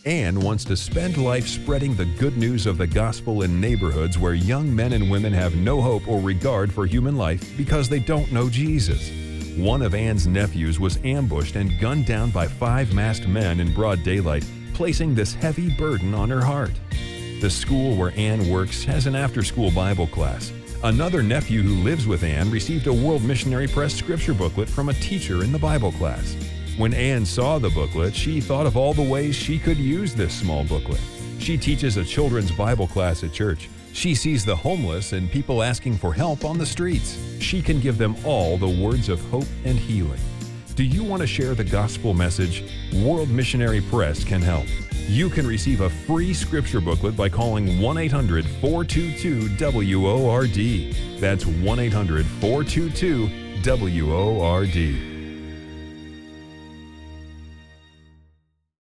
Anne wants to spend life spreading the good news of the gospel in neighborhoods where young men and women have no hope or regard for human life because they don't know Jesus. One of Anne's nephews was ambushed and gunned down by 5 masked men in broad daylight, placing this heavy burden on her heart. The school where Anne works has an after-school Bible class. Another nephew who lives with Anne received a World Missionary Press scripture booklet from a teacher in the Bible class. When Anne saw the booklet, she thought of all the ways she could use this small booklet. She teaches a children's Bible class at church. She sees the homeless and people asking for help on the streets. She can give them all the words of hope and healing. Do you want to share the gospel message? World Missionary Press can help. You can receive a free scripture booklet by calling 1-800-422-WORD. That's 1-800-422-WORD.